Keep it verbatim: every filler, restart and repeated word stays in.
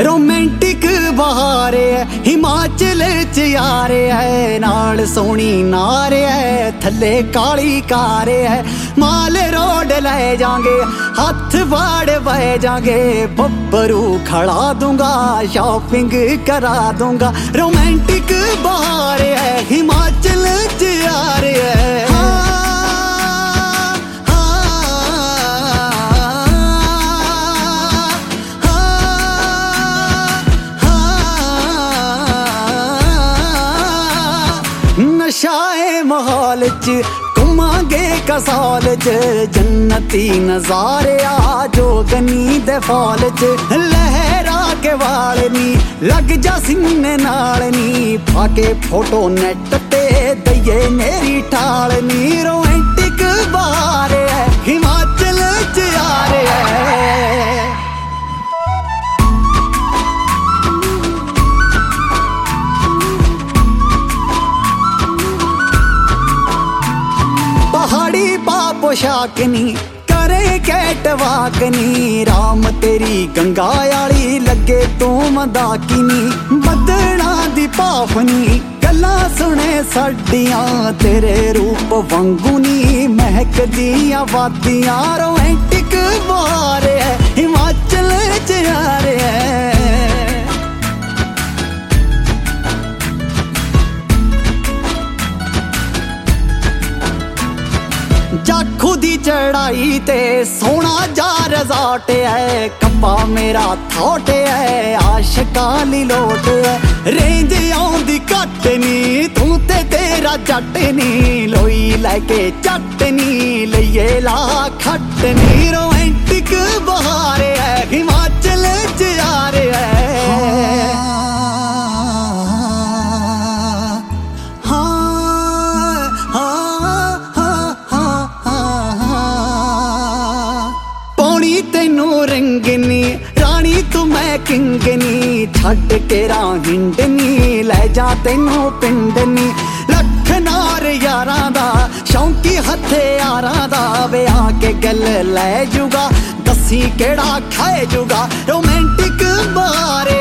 Romantic बहार है हिमाचल च यार है, नाल सोनी नार है थले काली कार है। माल रोड ले जाएंगे हाथ बाड़ बह जाएंगे, बब्बरू खड़ा दूंगा शॉपिंग करा दूंगा। रोमांटिक बहार है हिमाचल च यार है। नशाए माहौल च घुमांगे कसौल च, जन्नती नजारे आ जोगनी दे फॉल च। लहरा के वाल नी लग जा सीने नाल नी, पाके फोटो नेट ते दइए मेरी ठाल नी। रोमांटिक बहार है हिमाचल च यार है। पहाड़ी पा पोशाकनी करे कैटवाकनी, राम तेरी गंगा आली लगे तू मदाकिनी। बदना दी पाफनी गल्लां सुने साडियां, तेरे रूप वांगूनी महक दियां वादियां। रोमांटिक बहार है हिमाचल च यार है। जाखू दी चढ़ाई ते सोना जा रिजॉर्ट है, कब्बा मेरा थॉट है आशिकां लोट है। रेंज आउंदी घट नी तू ते तेरा जट नी, लोई लैके चटनी लइए ला खटनी। रोमांटिक बहार है हिमाचल च यार है। तेनू रंगनी रानी तू मैं किंगनी, छड़ के हिंडनी ले जा तेनू पिंडनी। लख नार यारां दा शौंकी हथे यारां दा, वे आके गल ले जूगा दसी केड़ा खाए जूगा। रोमांटिक बहार